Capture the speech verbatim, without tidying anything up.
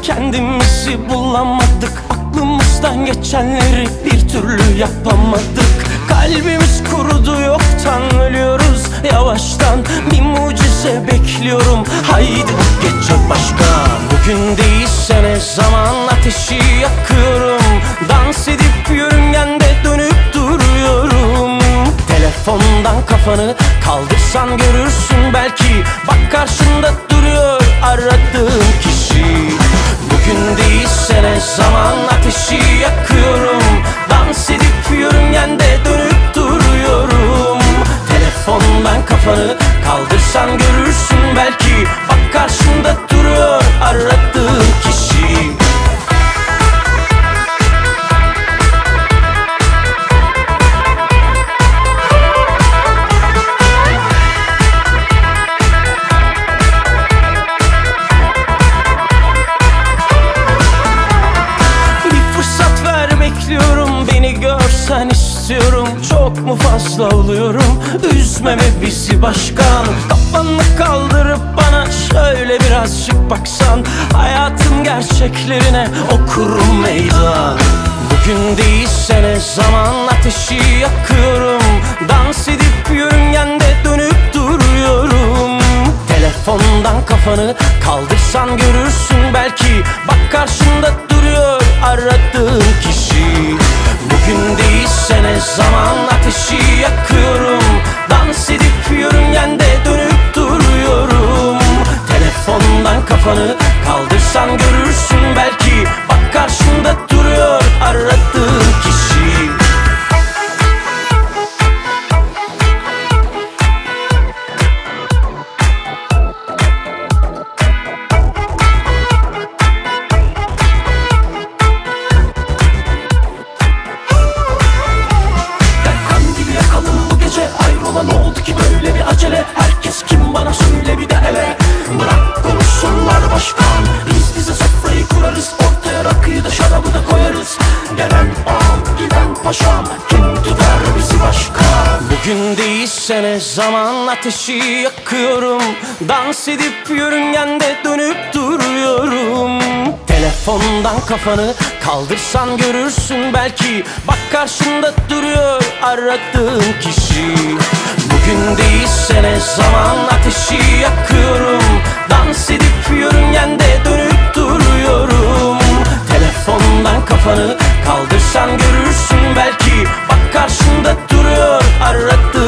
Kendimizi bulamadık, aklımızdan geçenleri bir türlü yapamadık. Kalbimiz kurudu, yoktan ölüyoruz yavaştan. Bir mucize bekliyorum, haydi bu gece başka. Bugün değilse ne zaman ateşi yakıyorum. Dans edip yörüngende dönüp duruyorum. Telefondan kafanı kaldırsan görürsün belki. Bak karşında duruyor aradığın kişi. Bugün değilse ne zaman ateşi yakıyorum. Dans edip yörüngende dönüp duruyorum. Telefondan kafanı kaldırsan görürsün belki. Bak karşında duruyor aradığın kişi. Beni görsen istiyorum, çok mu fazla oluyorum? Üzmeme bizi başkan. Kafanı kaldırıp bana şöyle birazcık baksan. Hayatın gerçeklerine okurum meydan. Bugün değilse ne zaman ateşi yakıyorum. Dans edip yörüngende dönüp duruyorum. Telefondan kafanı kaldırsan görürsün belki. Bak karşında duruyor aradığın kişi. Bugün değilse ne zaman ateşi yakıyorum. Dans edip yörüngende dönüp duruyorum. Telefondan kafanı kaldırsan görürsün belki. Bak karşında duruyor aradığın kişi. Ne oldu ki böyle bir acele? Herkes kim bana söyle bir de hele. Bırak konuşsunlar başkan. Biz bize sofrayı kurarız. Ortaya rakıyı da şarabı da koyarız. Gelen ağam giden paşam, kim tutar bizi başkan? Bugün değilse ne zaman ateşi yakıyorum. Dans edip yörüngende dönüp duruyorum. Telefondan kafanı kaldırsan görürsün belki. Bak karşında duruyor aradığın kişi. Bugün değilse ne zaman ateşi yakıyorum. Dans edip yörüngende dönüp duruyorum. Telefondan kafanı kaldırsan görürsün belki. Bak karşında duruyor aradığın